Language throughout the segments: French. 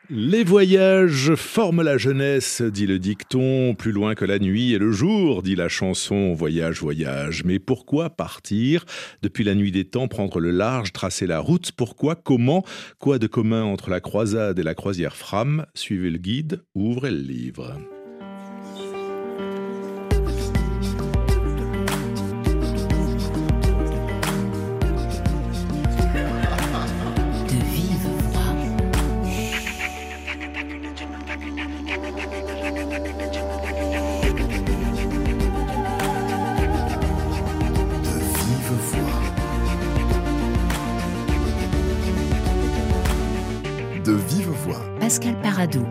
Les voyages forment la jeunesse, dit le dicton, plus loin que la nuit et le jour, dit la chanson, voyage, voyage. Mais pourquoi partir depuis la nuit des temps, prendre le large, tracer la route? Pourquoi? Comment? Quoi de commun entre la croisade et la croisière Fram? Suivez le guide, ouvrez le livre. De vive voix. De vive voix. De vive voix. Pascal Paradou.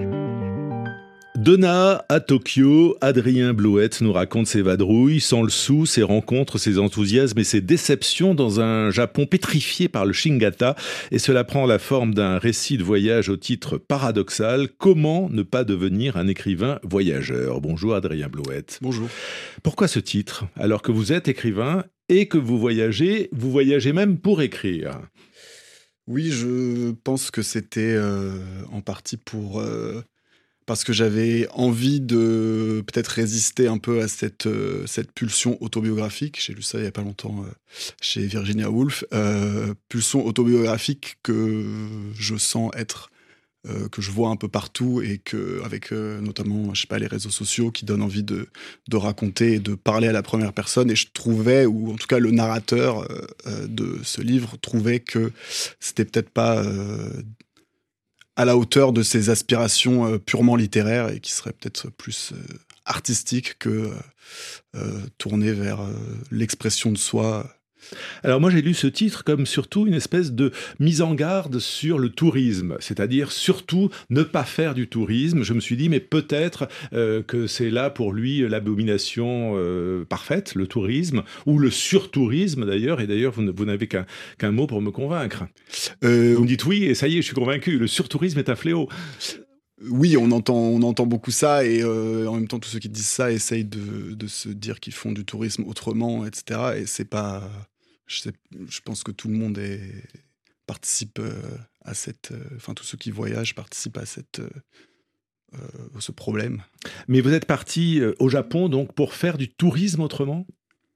Donna à Tokyo, Adrien Blouette nous raconte ses vadrouilles, sans le sou, ses rencontres, ses enthousiasmes et ses déceptions dans un Japon pétrifié par le Shingata. Et cela prend la forme d'un récit de voyage au titre paradoxal. Comment ne pas devenir un écrivain voyageur? Bonjour Adrien Blouette. Bonjour. Pourquoi ce titre? Alors que vous êtes écrivain et que vous voyagez même pour écrire. Oui, je pense que c'était en partie parce que j'avais envie de peut-être résister un peu à cette pulsion autobiographique. J'ai lu ça il n'y a pas longtemps chez Virginia Woolf. Pulsion autobiographique que je sens être, que je vois un peu partout et avec notamment, je sais pas, les réseaux sociaux qui donnent envie de raconter et de parler à la première personne. Et je trouvais, ou en tout cas le narrateur de ce livre trouvait que c'était peut-être pas à la hauteur de ses aspirations purement littéraires et qui serait peut-être plus artistique que tourné vers l'expression de soi. Alors moi j'ai lu ce titre comme surtout une espèce de mise en garde sur le tourisme, c'est-à-dire surtout ne pas faire du tourisme. Je me suis dit mais peut-être que c'est là pour lui l'abomination parfaite, le tourisme, ou le surtourisme d'ailleurs, et d'ailleurs vous n'avez qu'un mot pour me convaincre. Vous me dites oui et ça y est, je suis convaincu, le surtourisme est un fléau. Oui, on entend beaucoup ça et en même temps tous ceux qui disent ça essayent de se dire qu'ils font du tourisme autrement, etc. Et c'est pas... Je pense que tout le monde participe à cette... Enfin, tous ceux qui voyagent participent à ce problème. Mais vous êtes parti au Japon donc pour faire du tourisme autrement ?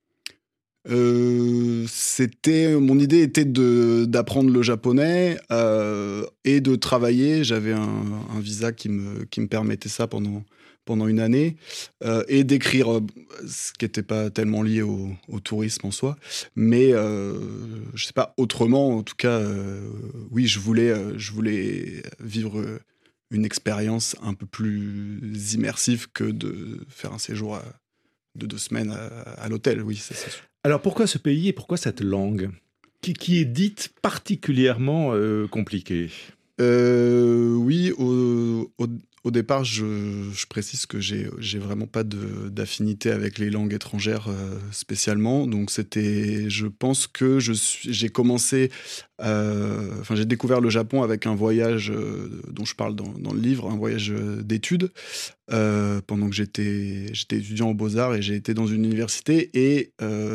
Mon idée était d'apprendre le japonais et de travailler. J'avais un visa qui me permettait ça pendant une année et d'écrire, ce qui n'était pas tellement lié au tourisme en soi, mais je sais pas, autrement. En tout cas, oui, je voulais vivre une expérience un peu plus immersive que de faire un séjour de 2 semaines à l'hôtel. Oui, c'est sûr. Alors pourquoi ce pays et pourquoi cette langue qui est dite particulièrement compliquée? Oui, au départ, je précise que j'ai vraiment pas d'affinité avec les langues étrangères spécialement. Donc je pense que j'ai commencé, j'ai découvert le Japon avec un voyage dont je parle dans le livre, un voyage d'études pendant que j'étais étudiant aux Beaux-Arts et j'ai été dans une université et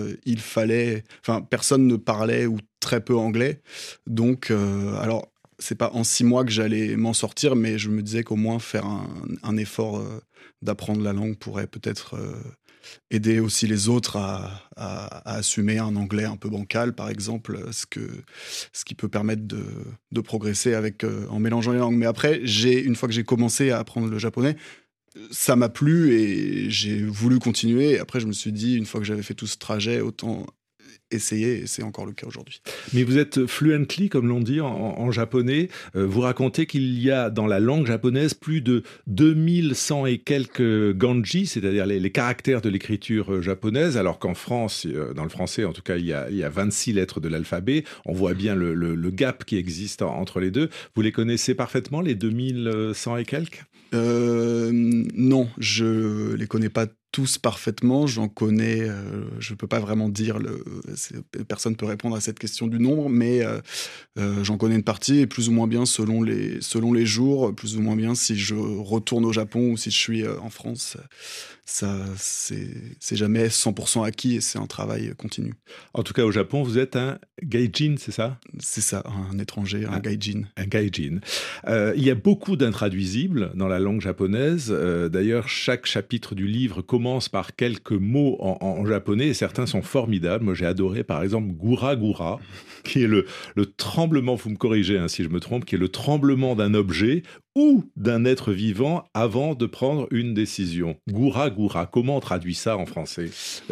personne ne parlait ou très peu anglais. Donc, alors, c'est pas en 6 mois que j'allais m'en sortir, mais je me disais qu'au moins faire un effort d'apprendre la langue pourrait peut-être aider aussi les autres à assumer un anglais un peu bancal, par exemple, ce qui peut permettre de progresser en mélangeant les langues. Mais après, une fois que j'ai commencé à apprendre le japonais, ça m'a plu et j'ai voulu continuer. Et après, je me suis dit, une fois que j'avais fait tout ce trajet, autant essayer, et c'est encore le cas aujourd'hui. Mais vous êtes fluently, comme l'on dit en japonais. Vous racontez qu'il y a dans la langue japonaise plus de 2100 et quelques kanji, c'est-à-dire les caractères de l'écriture japonaise, alors qu'en France, dans le français en tout cas, il y a 26 lettres de l'alphabet. On voit bien le gap qui existe entre les deux. Vous les connaissez parfaitement, les 2100 et quelques ? Non, je les connais pas tous parfaitement, j'en connais, je peux pas vraiment dire, personne peut répondre à cette question du nombre, mais J'en connais une partie et plus ou moins bien selon les jours, plus ou moins bien si je retourne au Japon ou si je suis en France. Ça, c'est jamais 100% acquis et c'est un travail continu. En tout cas, au Japon, vous êtes un gaijin, c'est ça? C'est ça, un étranger, un gaijin. Un gaijin. Il y a beaucoup d'intraduisibles dans la langue japonaise. D'ailleurs, chaque chapitre du livre commence par quelques mots en japonais et certains sont formidables. Moi, j'ai adoré, par exemple, gura gura, qui est le tremblement, vous me corrigez hein, si je me trompe, qui est le tremblement d'un objet ou d'un être vivant avant de prendre une décision. Gura gura, comment on traduit ça en français?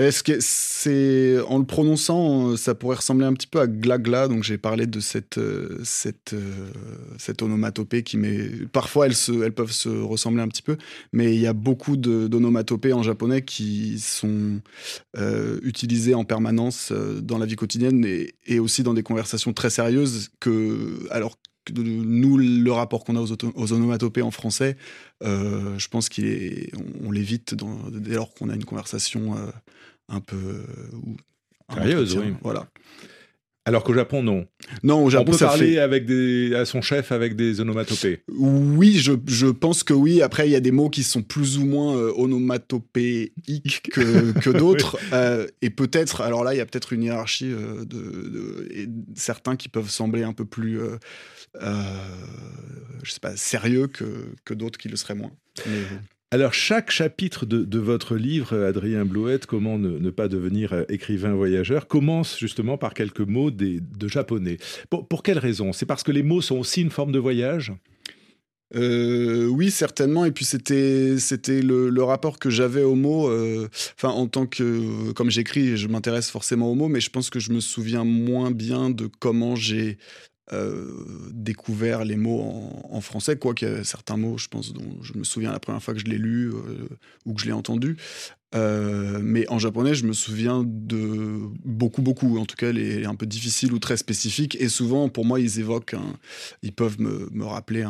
En le prononçant, ça pourrait ressembler un petit peu à glagla, donc j'ai parlé de cette onomatopée parfois elles peuvent se ressembler un petit peu, mais il y a beaucoup d'onomatopées en japonais qui sont utilisées en permanence dans la vie quotidienne et aussi dans des conversations très sérieuses alors nous, le rapport qu'on a aux onomatopées en français, je pense on l'évite dès lors qu'on a une conversation un peu sérieuse, oui. Voilà. Alors qu'au Japon, non. Non, au Japon, on peut parler à son chef avec des onomatopées. Oui, je pense que oui. Après, il y a des mots qui sont plus ou moins onomatopéiques que d'autres. Oui. Et peut-être, alors là, il y a peut-être une hiérarchie et certains qui peuvent sembler un peu plus, je sais pas, sérieux que d'autres qui le seraient moins. Mais... Alors, chaque chapitre de votre livre, Adrien Blouët, Comment ne pas devenir écrivain voyageur, commence justement par quelques mots de japonais. Pour quelle raison? C'est parce que les mots sont aussi une forme de voyage? Oui, certainement. Et puis c'était le rapport que j'avais aux mots. En tant que, comme j'écris, je m'intéresse forcément aux mots, mais je pense que je me souviens moins bien de comment j'ai découvert les mots en français, quoique y a certains mots, je pense, dont je me souviens la première fois que je l'ai lu ou que je l'ai entendu. Mais en japonais, je me souviens de beaucoup, en tout cas les un peu difficiles ou très spécifiques. Et souvent, pour moi, ils peuvent me rappeler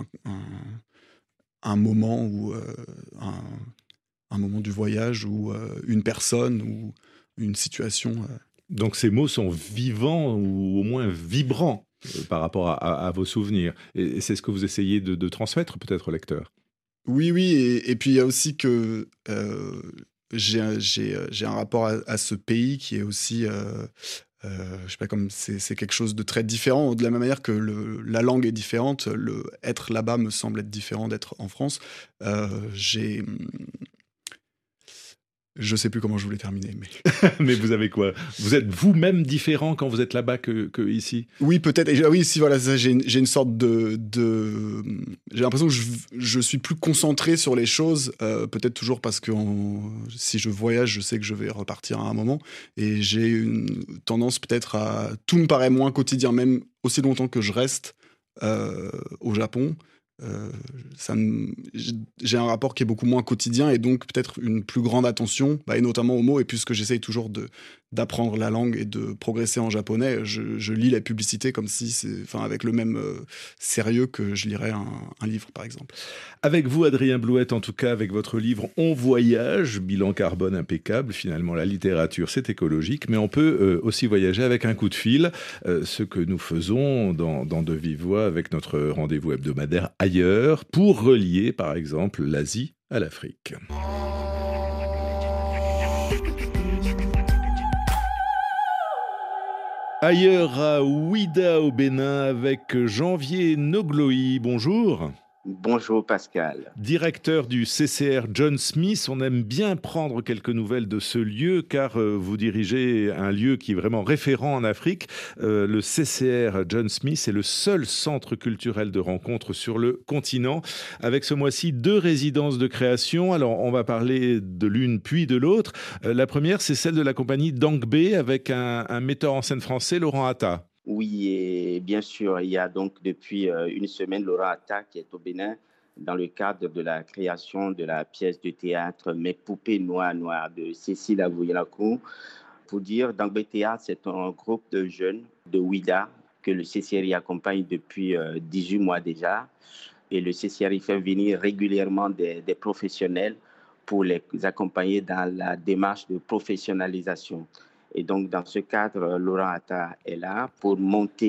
un moment ou un moment du voyage ou une personne ou une situation. Donc ces mots sont vivants ou au moins vibrants par rapport à vos souvenirs. Et c'est ce que vous essayez de transmettre peut-être au lecteur. Oui, et puis il y a aussi que j'ai un rapport à ce pays qui est aussi, je sais pas, comme c'est quelque chose de très différent. De la même manière que la langue est différente, être là-bas me semble être différent d'être en France. Je sais plus comment je voulais terminer, mais... Mais vous avez quoi? Vous êtes vous-même différent quand vous êtes là-bas que ici? Oui, peut-être. Oui, si, voilà, j'ai une sorte j'ai l'impression que je suis plus concentré sur les choses, peut-être toujours parce que si je voyage, je sais que je vais repartir à un moment, et j'ai une tendance peut-être à... Tout me paraît moins quotidien, même aussi longtemps que je reste au Japon. J'ai un rapport qui est beaucoup moins quotidien et donc peut-être une plus grande attention, et notamment aux mots. Et puisque j'essaye toujours d'apprendre la langue et de progresser en japonais, je lis la publicité comme si avec le même sérieux que je lirais un livre, par exemple. Avec vous, Adrien Blouët, en tout cas, avec votre livre On voyage, bilan carbone impeccable. Finalement, la littérature, c'est écologique, mais on peut aussi voyager avec un coup de fil, ce que nous faisons dans De Vive Voix avec notre rendez-vous hebdomadaire Ailleurs, pour relier, par exemple, l'Asie à l'Afrique. Ailleurs à Ouida au Bénin avec Janvier Nogloï. Bonjour. Bonjour Pascal. Directeur du CCR John Smith, on aime bien prendre quelques nouvelles de ce lieu car vous dirigez un lieu qui est vraiment référent en Afrique. Le CCR John Smith est le seul centre culturel de rencontre sur le continent avec ce mois-ci 2 résidences de création. Alors on va parler de l'une puis de l'autre. La première, c'est celle de la compagnie Dangbé avec un metteur en scène français, Laurent Atta. Oui, et bien sûr, il y a donc depuis une semaine Laurent Atta qui est au Bénin dans le cadre de la création de la pièce de théâtre Mes poupées noires de Cécile Avoyalakou. Pour dire, Dangbé Théâtre, c'est un groupe de jeunes de Ouida que le CCRI accompagne depuis 18 mois déjà. Et le CCRI fait venir régulièrement des professionnels pour les accompagner dans la démarche de professionnalisation. Et donc, dans ce cadre, Laurent Atta est là pour monter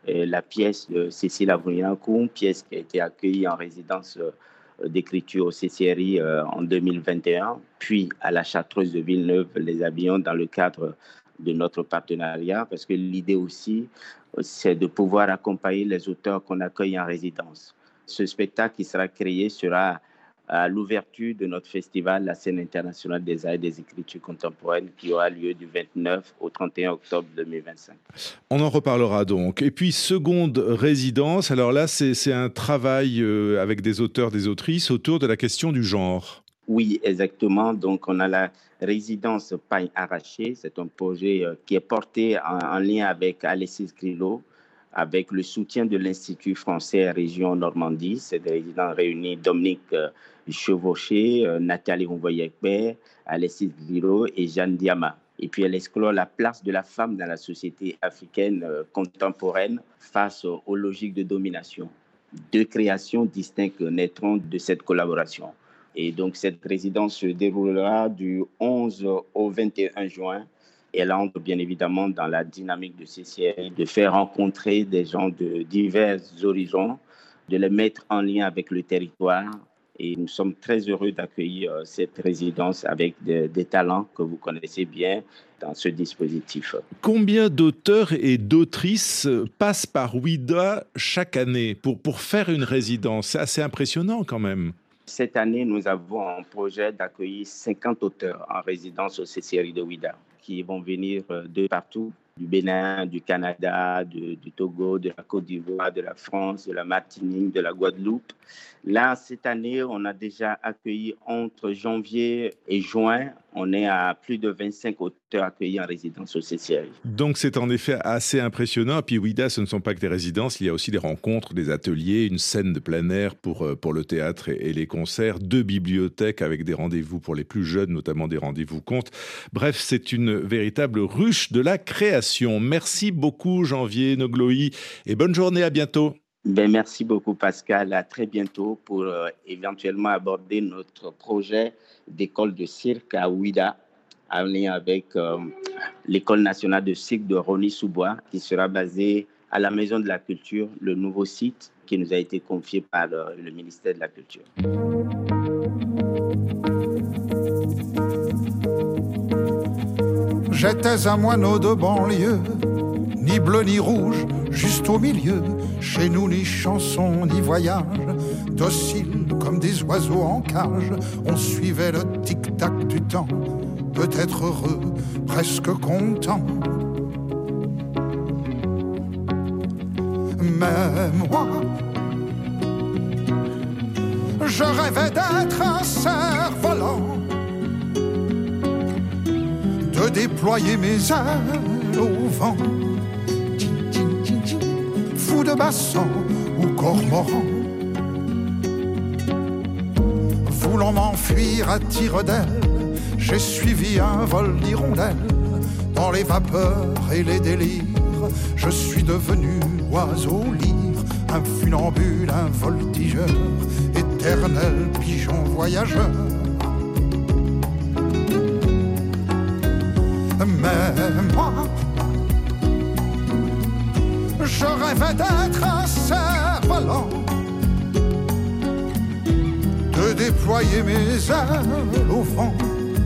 la pièce de Cécile Avouillancourt, pièce qui a été accueillie en résidence d'écriture au CCRI en 2021, puis à la Chartreuse de Villeneuve-les-Avignon dans le cadre de notre partenariat, parce que l'idée aussi, c'est de pouvoir accompagner les auteurs qu'on accueille en résidence. Ce spectacle qui sera créé sera à l'ouverture de notre festival, la scène internationale des arts et des écritures contemporaines, qui aura lieu du 29 au 31 octobre 2025. On en reparlera donc. Et puis, seconde résidence, alors là, c'est un travail avec des auteurs, des autrices autour de la question du genre. Oui, exactement. Donc, on a la résidence Paille Arrachée. C'est un projet qui est porté en lien avec Alexis Grillo, avec le soutien de l'Institut français Région Normandie. C'est des résidents réunis, Dominique Chevauché, Nathalie Rouvoyekber, Alexis Grillo et Jeanne Diama. Et puis, elle explore la place de la femme dans la société africaine contemporaine face aux logiques de domination. Deux créations distinctes naîtront de cette collaboration. Et donc, cette résidence se déroulera du 11 au 21 juin. Elle entre bien évidemment dans la dynamique de CCRI, de faire rencontrer des gens de divers horizons, de les mettre en lien avec le territoire. Et nous sommes très heureux d'accueillir cette résidence avec des talents que vous connaissez bien dans ce dispositif. Combien d'auteurs et d'autrices passent par Ouida chaque année pour faire une résidence? C'est assez impressionnant quand même. Cette année, nous avons un projet d'accueillir 50 auteurs en résidence au CCRI de Ouida, qui vont venir de partout, du Bénin, du Canada, du Togo, de la Côte d'Ivoire, de la France, de la Martinique, de la Guadeloupe. Là, cette année, on a déjà accueilli entre janvier et juin, on est à plus de 25 auteurs accueillis en résidence au CCRI. Donc c'est en effet assez impressionnant. Et puis Ouida, ce ne sont pas que des résidences, il y a aussi des rencontres, des ateliers, une scène de plein air pour le théâtre et les concerts, 2 bibliothèques avec des rendez-vous pour les plus jeunes, notamment des rendez-vous contes. Bref, c'est une véritable ruche de la création. Merci beaucoup Janvier Nogloï et bonne journée, à bientôt. Merci beaucoup Pascal, à très bientôt pour éventuellement aborder notre projet d'école de cirque à Ouida, en lien avec l'école nationale de cirque de Rosny-sous-Bois, qui sera basée à la Maison de la Culture, le nouveau site qui nous a été confié par le ministère de la Culture. J'étais un moineau de banlieue, ni bleu ni rouge, juste au milieu. Chez nous, ni chanson, ni voyage, docile comme des oiseaux en cage. On suivait le tic-tac du temps, peut-être heureux, presque content. Mais moi, je rêvais d'être un cerf-volant, de déployer mes ailes au vent, fou de bassan ou cormoran, voulant m'enfuir à tire d'aile, j'ai suivi un vol d'hirondelles. Dans les vapeurs et les délires, je suis devenu oiseau lyre, un funambule, un voltigeur, éternel pigeon voyageur. Mais moi, je rêvais d'être un cerf-volant, de déployer mes ailes au vent,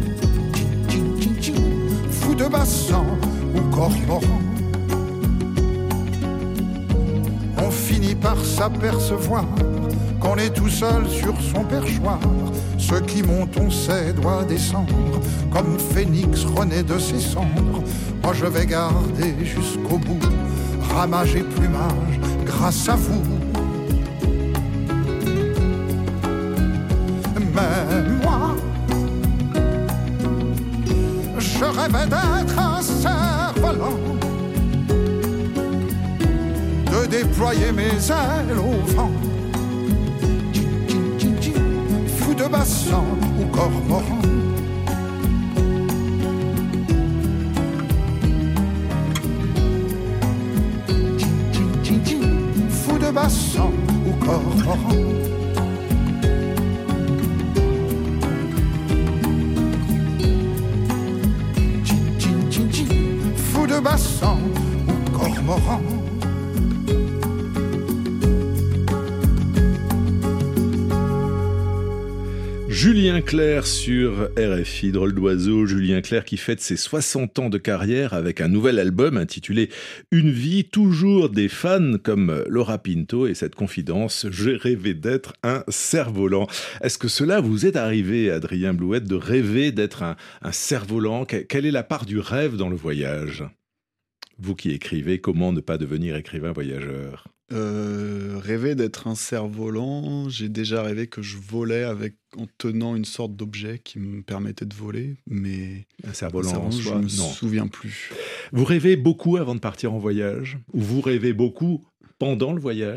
fou de bassan ou cormoran. On finit par s'apercevoir qu'on est tout seul sur son perchoir. Ceux qui montent, on sait, doit descendre, comme Phénix renaît de ses cendres. Moi je vais garder jusqu'au bout ramage et plumage grâce à vous. Mais moi, je rêvais d'être un cerf-volant, de déployer mes ailes au vent, fou de bassan ou cormoran. Fou de bassan ou cormoran. Fou de bassan ou cormoran. Julien Clerc sur RFI, drôle d'oiseau. Julien Clerc qui fête ses 60 ans de carrière avec un nouvel album intitulé Une vie, toujours des fans comme Laura Pinto et cette confidence « J'ai rêvé d'être un cerf-volant ». Est-ce que cela vous est arrivé, Adrien Blouët, de rêver d'être un cerf-volant ? Quelle est la part du rêve dans le voyage ? Vous qui écrivez, comment ne pas devenir écrivain voyageur ? Rêver d'être un cerf-volant, j'ai déjà rêvé que je volais en tenant une sorte d'objet qui me permettait de voler, mais un cerf-volant en soi, je me souviens plus. Vous rêvez beaucoup avant de partir en voyage ? Ou vous rêvez beaucoup pendant le voyage ?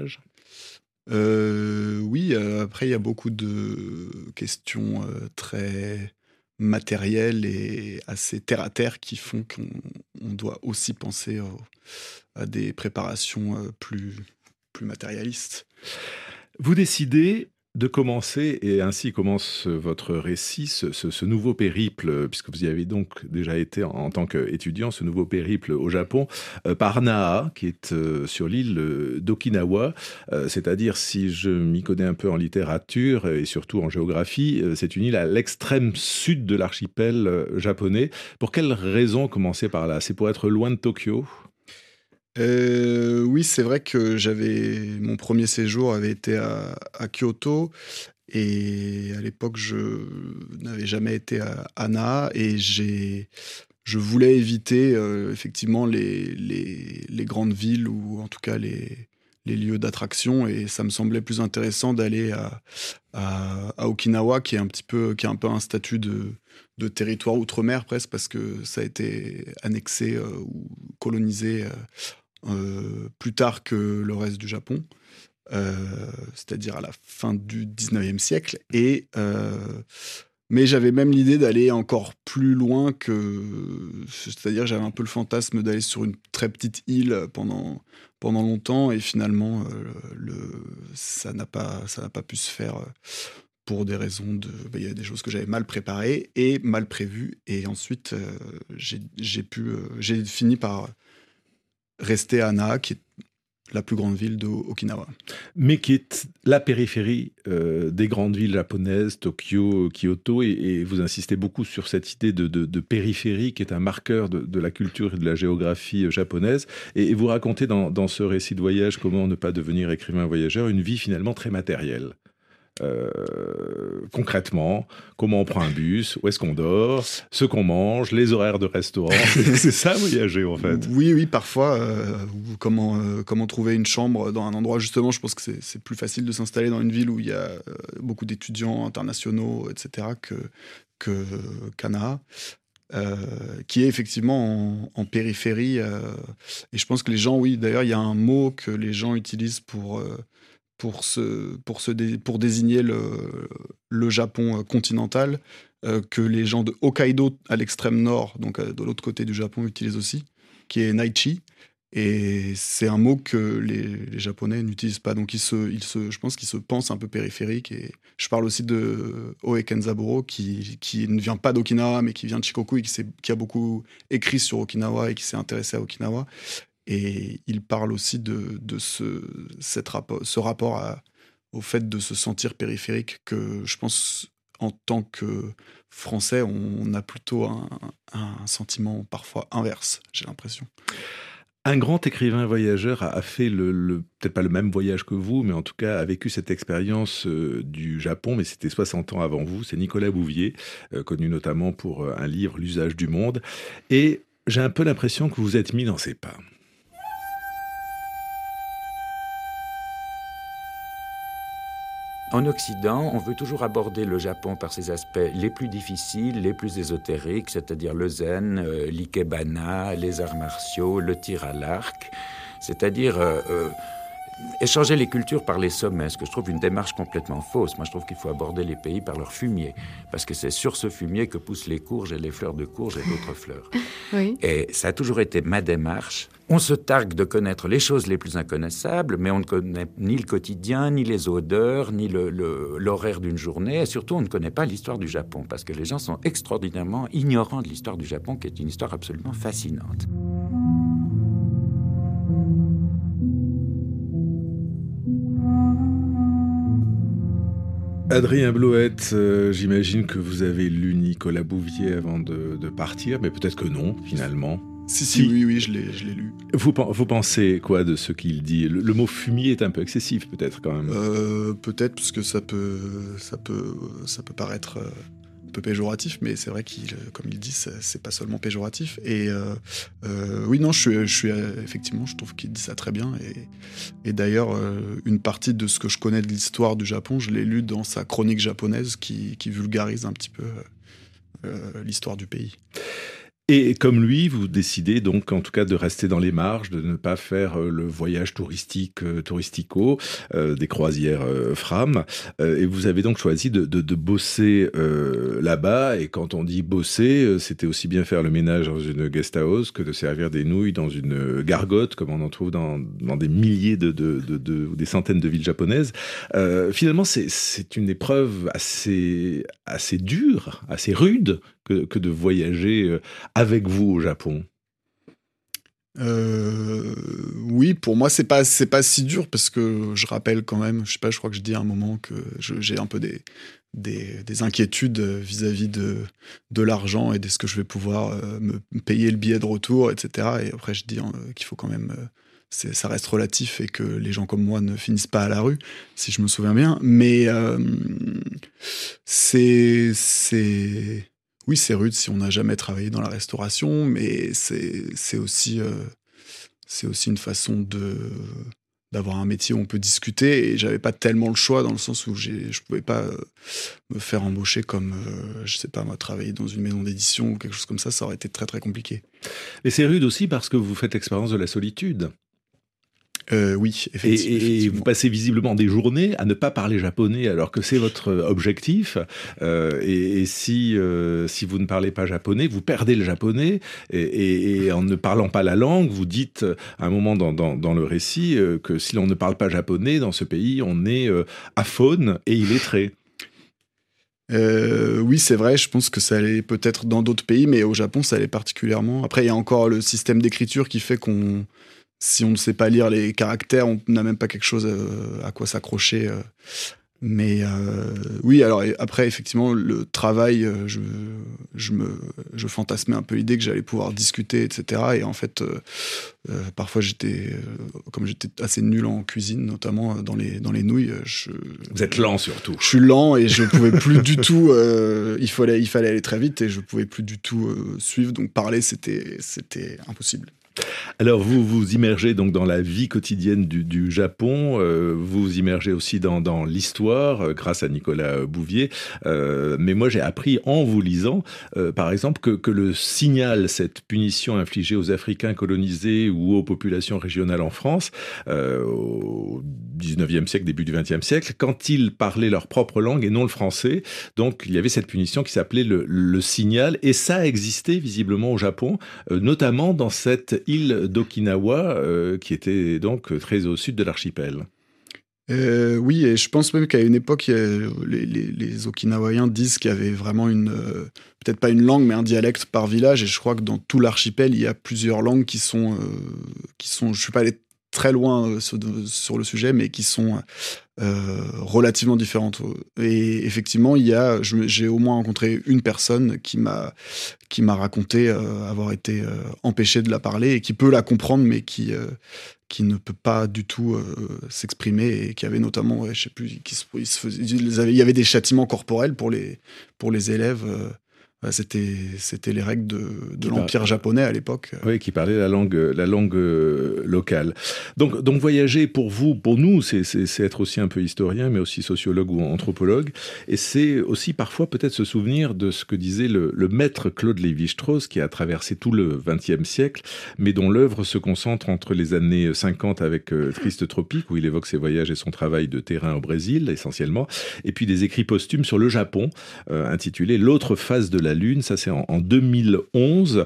Oui, après il y a beaucoup de questions très matérielles et assez terre-à-terre qui font qu'on doit aussi penser à des préparations plus matérialistes. Vous décidez de commencer, et ainsi commence votre récit, ce nouveau périple, puisque vous y avez donc déjà été en tant qu'étudiant, ce nouveau périple au Japon, par Naha, qui est sur l'île d'Okinawa. C'est-à-dire, si je m'y connais un peu en littérature et surtout en géographie, c'est une île à l'extrême sud de l'archipel japonais. Pour quelle raison commencer par là ? C'est pour être loin de Tokyo ? Oui, c'est vrai que mon premier séjour avait été à Kyoto et à l'époque je n'avais jamais été à Naha et je voulais éviter effectivement les grandes villes ou en tout cas les lieux d'attraction et ça me semblait plus intéressant d'aller à Okinawa qui a un peu un statut de territoire outre-mer presque parce que ça a été annexé ou colonisé plus tard que le reste du Japon, c'est-à-dire à la fin du 19e siècle. Mais j'avais même l'idée d'aller encore plus loin c'est-à-dire j'avais un peu le fantasme d'aller sur une très petite île pendant longtemps et finalement ça n'a pas pu se faire pour des raisons il y a des choses que j'avais mal préparées et mal prévues et ensuite j'ai fini par rester à Naha, qui est la plus grande ville d'Okinawa. Mais qui est la périphérie des grandes villes japonaises, Tokyo, Kyoto, et vous insistez beaucoup sur cette idée de périphérie qui est un marqueur de la culture et de la géographie japonaise. Et vous racontez dans ce récit de voyage comment ne pas devenir écrivain voyageur, une vie finalement très matérielle. Concrètement, comment on prend un bus, où est-ce qu'on dort, ce qu'on mange, les horaires de restaurant, c'est ça voyager en fait. Oui, parfois, comment trouver une chambre dans un endroit, justement, je pense que c'est plus facile de s'installer dans une ville où il y a beaucoup d'étudiants internationaux, etc., qu'à Naha. Qui est effectivement en périphérie. Et je pense que les gens, oui, d'ailleurs, il y a un mot que les gens utilisent pour désigner le Japon continental, que les gens de Hokkaido à l'extrême nord, donc de l'autre côté du Japon, utilisent aussi, qui est Naichi. Et c'est un mot que les Japonais n'utilisent pas. Donc je pense qu'ils se pensent un peu périphériques. Et je parle aussi de Oe Kenzaburo, qui ne vient pas d'Okinawa, mais qui vient de Shikoku et qui a beaucoup écrit sur Okinawa et qui s'est intéressé à Okinawa. Et il parle aussi de ce rapport au fait de se sentir périphérique que je pense, en tant que Français, on a plutôt un sentiment parfois inverse, j'ai l'impression. Un grand écrivain voyageur a fait peut-être pas le même voyage que vous, mais en tout cas a vécu cette expérience du Japon, mais c'était 60 ans avant vous. C'est Nicolas Bouvier, connu notamment pour un livre, L'usage du monde. Et j'ai un peu l'impression que vous vous êtes mis dans ses pas. En Occident, on veut toujours aborder le Japon par ses aspects les plus difficiles, les plus ésotériques, c'est-à-dire le zen, l'ikebana, les arts martiaux, le tir à l'arc, c'est-à-dire échanger les cultures par les sommets, ce que je trouve une démarche complètement fausse. Moi, je trouve qu'il faut aborder les pays par leur fumier, parce que c'est sur ce fumier que poussent les courges et les fleurs de courge et d'autres fleurs. Oui. Et ça a toujours été ma démarche. On se targue de connaître les choses les plus inconnaissables, mais on ne connaît ni le quotidien, ni les odeurs, ni l'horaire d'une journée, et surtout on ne connaît pas l'histoire du Japon, parce que les gens sont extraordinairement ignorants de l'histoire du Japon, qui est une histoire absolument fascinante. Adrien Blouette, j'imagine que vous avez lu Nicolas Bouvier avant de partir, mais peut-être que non, finalement. Si, oui, je l'ai lu. Vous pensez quoi de ce qu'il dit ? Le mot fumier est un peu excessif, peut-être, quand même. Peut-être, parce que ça peut paraître un peu péjoratif, mais c'est vrai comme il dit, c'est pas seulement péjoratif. Et oui, non, je suis effectivement, je trouve qu'il dit ça très bien. Et d'ailleurs, une partie de ce que je connais de l'histoire du Japon, je l'ai lu dans sa chronique japonaise qui vulgarise un petit peu l'histoire du pays. Et comme lui, vous décidez donc en tout cas de rester dans les marges, de ne pas faire le voyage touristico, des croisières Fram. Et vous avez donc choisi de bosser là-bas. Et quand on dit bosser, c'était aussi bien faire le ménage dans une guest house que de servir des nouilles dans une gargote, comme on en trouve dans des milliers ou des centaines de villes japonaises. Finalement, c'est une épreuve assez dure, assez rude, que de voyager avec vous au Japon. Oui, pour moi, c'est pas si dur, parce que je rappelle quand même, je sais pas, je crois que je dis à un moment que j'ai un peu des inquiétudes vis-à-vis de l'argent et de ce que je vais pouvoir me payer le billet de retour, etc. Et après, je dis qu'il faut quand même... ça reste relatif et que les gens comme moi ne finissent pas à la rue, si je me souviens bien. Mais oui, c'est rude si on n'a jamais travaillé dans la restauration, mais c'est aussi une façon d'avoir un métier où on peut discuter, et j'avais pas tellement le choix, dans le sens où je pouvais pas me faire embaucher comme, je sais pas moi, travailler dans une maison d'édition ou quelque chose comme ça aurait été très très compliqué. Et c'est rude aussi parce que vous faites l'expérience de la solitude. Oui, effectivement. Et vous passez visiblement des journées à ne pas parler japonais alors que c'est votre objectif. Et si vous ne parlez pas japonais, vous perdez le japonais. Et en ne parlant pas la langue, vous dites à un moment dans le récit que si l'on ne parle pas japonais dans ce pays, on est aphone et illettré. Oui, c'est vrai, je pense que ça allait peut-être dans d'autres pays, mais au Japon, ça allait particulièrement. Après, il y a encore le système d'écriture qui fait si on ne sait pas lire les caractères, on n'a même pas quelque chose à quoi s'accrocher. Mais oui, alors après, effectivement, le travail, je fantasmais un peu l'idée que j'allais pouvoir discuter, etc. Et en fait, parfois, comme j'étais assez nul en cuisine, notamment dans les nouilles. Vous êtes lent surtout. Je suis lent et je pouvais plus du tout. Il fallait aller très vite et je pouvais plus du tout suivre. Donc parler, c'était impossible. Alors vous vous immergez donc dans la vie quotidienne du Japon, vous vous immergez aussi dans l'histoire grâce à Nicolas Bouvier, mais moi j'ai appris en vous lisant par exemple que le signal, cette punition infligée aux Africains colonisés ou aux populations régionales en France au 19e siècle, début du 20e siècle, quand ils parlaient leur propre langue et non le français, donc il y avait cette punition qui s'appelait le signal, et ça existait visiblement au Japon, notamment dans cette île d'Okinawa, qui était donc très au sud de l'archipel. Oui, et je pense même qu'à une époque, les Okinawaïens disent qu'il y avait vraiment peut-être pas une langue, mais un dialecte par village, et je crois que dans tout l'archipel, il y a plusieurs langues qui sont je suis pas allé très loin sur le sujet, mais qui sont relativement différentes. Et effectivement, j'ai au moins rencontré une personne qui m'a raconté avoir été empêché de la parler et qui peut la comprendre, mais qui ne peut pas du tout s'exprimer, et qui avait notamment, je sais plus, il y avait des châtiments corporels pour les élèves. C'était les règles de l'Empire japonais à l'époque. Oui, qui parlait la langue locale. Donc voyager pour nous, c'est être aussi un peu historien, mais aussi sociologue ou anthropologue. Et c'est aussi parfois peut-être se souvenir de ce que disait le maître Claude Lévi-Strauss, qui a traversé tout le XXe siècle, mais dont l'œuvre se concentre entre les années 50 avec Triste Tropique, où il évoque ses voyages et son travail de terrain au Brésil, essentiellement, et puis des écrits posthumes sur le Japon, intitulés L'autre face de la Lune, ça c'est en 2011,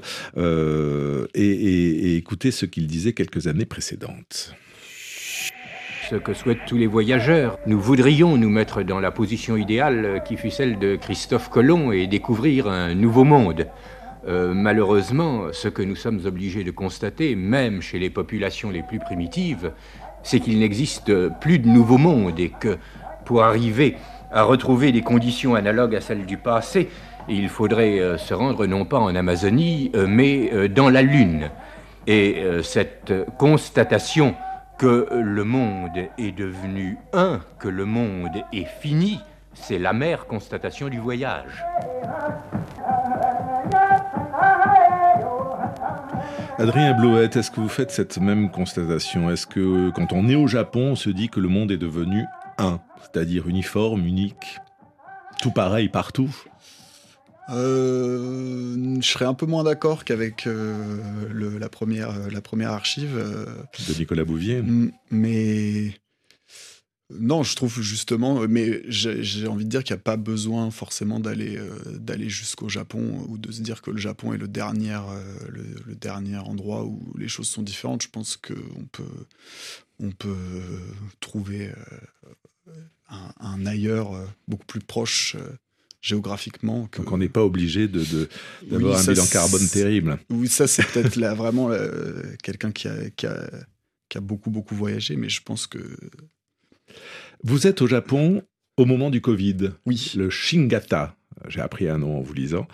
et écoutez ce qu'il disait quelques années précédentes. Ce que souhaitent tous les voyageurs. Nous voudrions nous mettre dans la position idéale qui fut celle de Christophe Colomb et découvrir un nouveau monde. Malheureusement, ce que nous sommes obligés de constater, même chez les populations les plus primitives, c'est qu'il n'existe plus de nouveau monde, et que pour arriver à retrouver des conditions analogues à celles du passé, il faudrait se rendre non pas en Amazonie, mais dans la Lune. Et cette constatation que le monde est devenu un, que le monde est fini, c'est l'amère constatation du voyage. Adrien Blouet, est-ce que vous faites cette même constatation? Est-ce que quand on est au Japon, on se dit que le monde est devenu un, c'est-à-dire uniforme, unique, tout pareil partout? Je serais un peu moins d'accord qu'avec la première archive. De Nicolas Bouvier. Mais non, je trouve justement, mais j'ai envie de dire qu'il n'y a pas besoin forcément d'aller jusqu'au Japon ou de se dire que le Japon est le dernier endroit où les choses sont différentes. Je pense qu'on peut trouver un ailleurs beaucoup plus proche géographiquement. Donc on n'est pas obligé d'avoir un bilan carbone terrible. Oui, ça c'est peut-être vraiment quelqu'un qui a beaucoup voyagé, mais je pense que... Vous êtes au Japon au moment du Covid. Oui. Le Shingata. J'ai appris un nom en vous lisant.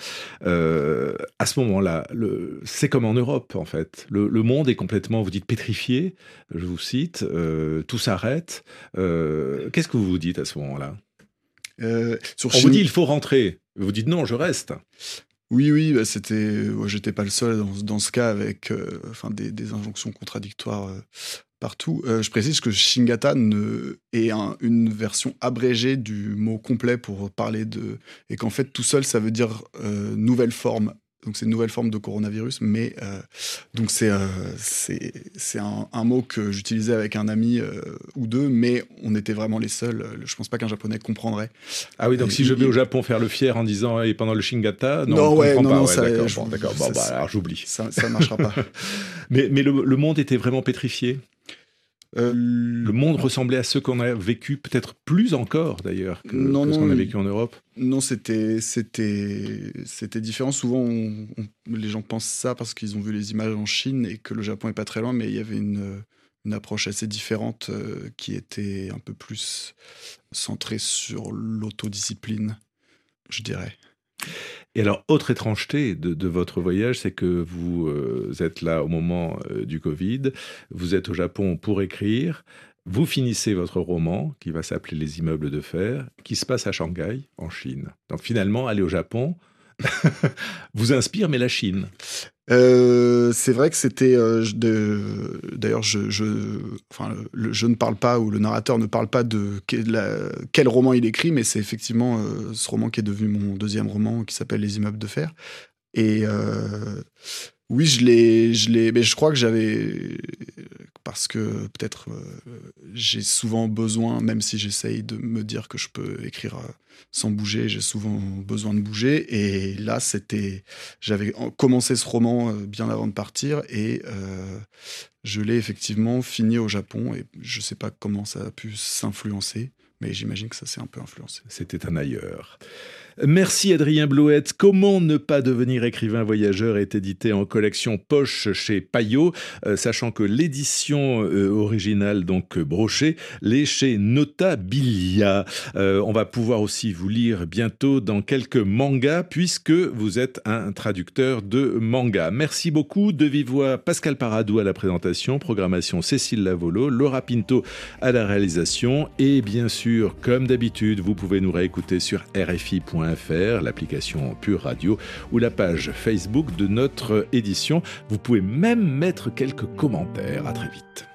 À ce moment-là, c'est comme en Europe, en fait. Le monde est complètement, vous dites, pétrifié. Je vous cite. Tout s'arrête. Qu'est-ce que vous vous dites à ce moment-là? On vous dit, il faut rentrer. Vous dites, non, je reste. Oui, bah j'étais pas le seul dans ce cas avec des injonctions contradictoires partout. Je précise que Shingata est une version abrégée du mot complet pour parler et qu'en fait tout seul ça veut dire nouvelle forme. Donc c'est une nouvelle forme de coronavirus, mais donc c'est un mot que j'utilisais avec un ami ou deux, mais on était vraiment les seuls. Je pense pas qu'un Japonais comprendrait. Ah oui, donc si je vais au Japon faire le fier en disant et pendant le Shingata, non, ça, d'accord. Bon, alors j'oublie. Ça marchera pas. mais le monde était vraiment pétrifié. Le monde ressemblait à ceux qu'on a vécu, peut-être plus encore d'ailleurs que ce qu'on a vécu en Europe. Non, c'était différent. Souvent, les gens pensent ça parce qu'ils ont vu les images en Chine et que le Japon est pas très loin, mais il y avait une approche assez différente qui était un peu plus centrée sur l'autodiscipline, je dirais. Et alors, autre étrangeté de votre voyage, c'est que vous êtes là au moment du Covid, vous êtes au Japon pour écrire, vous finissez votre roman, qui va s'appeler Les immeubles de fer, qui se passe à Shanghai, en Chine. Donc finalement, aller au Japon vous inspire, mais la Chine. C'est vrai que c'était... D'ailleurs, je ne parle pas, ou le narrateur ne parle pas de quel roman il écrit, mais c'est effectivement ce roman qui est devenu mon deuxième roman, qui s'appelle Les immeubles de fer. Et oui, mais je crois que j'avais... Parce que peut-être j'ai souvent besoin, même si j'essaye de me dire que je peux écrire sans bouger, j'ai souvent besoin de bouger. Et là, j'avais commencé ce roman bien avant de partir et je l'ai effectivement fini au Japon. Et je ne sais pas comment ça a pu s'influencer, mais j'imagine que ça s'est un peu influencé. C'était un ailleurs. Merci Adrien Blouet. Comment ne pas devenir écrivain voyageur est édité en collection poche chez Payot, sachant que l'édition originale, donc brochée, l'est chez Notabilia. On va pouvoir aussi vous lire bientôt dans quelques mangas, puisque vous êtes un traducteur de manga. Merci beaucoup. De vive voix, Pascal Paradou à la présentation, programmation Cécile Lavolo, Laura Pinto à la réalisation, et bien sûr, comme d'habitude, vous pouvez nous réécouter sur RFI.fr, l'application Pure Radio ou la page Facebook de notre édition. Vous pouvez même mettre quelques commentaires. À très vite.